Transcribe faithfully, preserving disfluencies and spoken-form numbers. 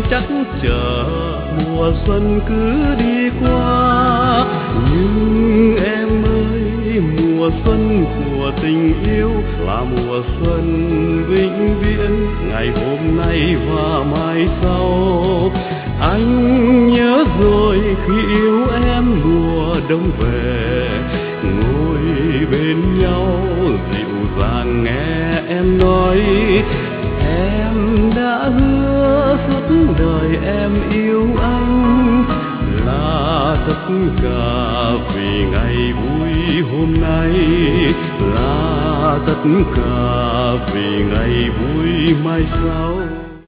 chắc chờ mùa xuân cứ đi qua. Nhưng em ơi, mùa xuân của tình yêu là mùa xuân vĩnh viễn, ngày hôm nay và mai sau. Anh nhớ rồi khi yêu em mùa đông về, ngồi bên nhau dịu dàng nghe em nói. Em đã hứa suốt đời em yêu anh, là tất cả vì ngày vui hôm nay, là tất cả vì ngày vui mai sau.